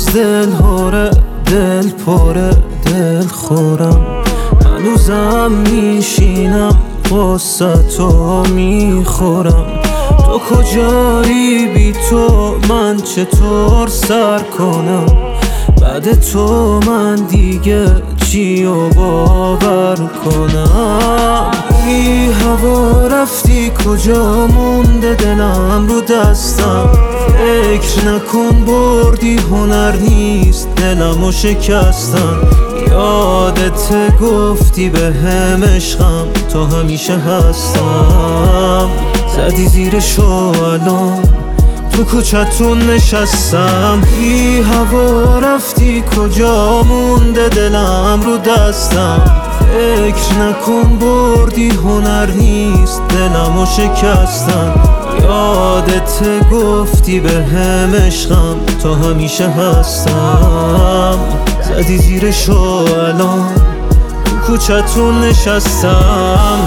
دل هوره، دل پره، دل خورم. هنوزم میشینم قصتو میخورم. تو کجایی بی تو من چطور سر کنم؟ بعد تو من دیگه چی و باور کنم؟ بی هوا رفتی کجا مونده دلم رو دستم. فکر نکن بردی هنر نیست دلمو شکستم. یادت گفتی به هم عشقم تا همیشه هستم. زدی زیرشو الان تو کوچتون نشستم. بی هوا رفتی کجا مونده دلم رو دستم. فکر نکن بردی هنر نیست دلمو شکستم. یادت گفتی به هم عشقم تا همیشه هستم. زدی زیرشو الان تو کوچتون نشستم.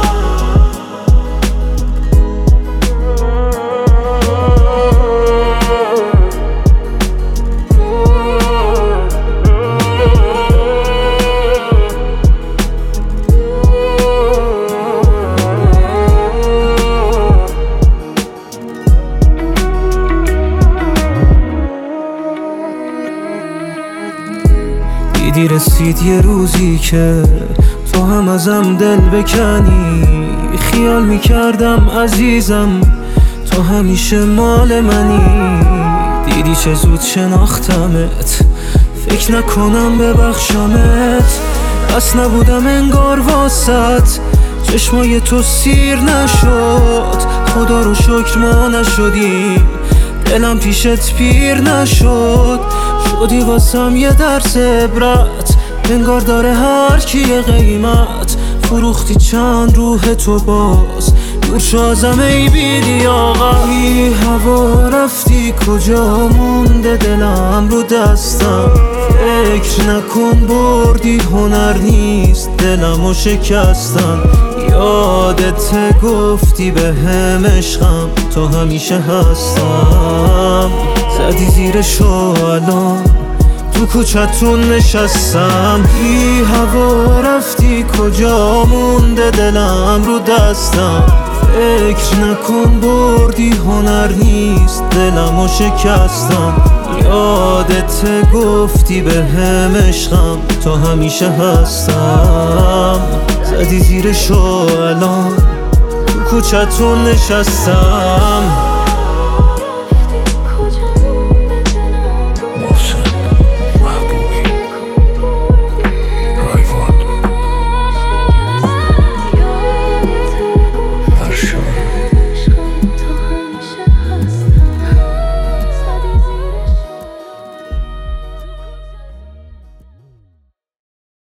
دیدی رسید یه روزی که تو هم ازم دل بکنی. خیال میکردم عزیزم تو همیشه مال منی. دیدی چه زود شناختمت، فکر نکنم ببخشمت. بس نبودم انگار واسط، چشمای تو سیر نشد. خدا رو شکر ما نشدیم، دلم پیشت پیر نشد. شدی واسم یه درس عبرت، انگار داره هر کی یه قیمت. فروختی چند روح تو باز، دور شو ازم ای بی‌لیاقت. بی هوا رفتی کجا مونده دلم رو دستم. فکر نکن بردی هنر نیست دلمو شکستم. یادت گفتی به هم عشقم تا همیشه هستم. زدی زیرشو الان تو کوچتون نشستم. بی هوا رفتی کجا مونده دلم رو دستم. فکر نکن بردی هنر نیست دلمو شکستم. یادت گفتی به هم عشقم تا همیشه هستم. زدی زیرشو الان تو کوچتون نشستم.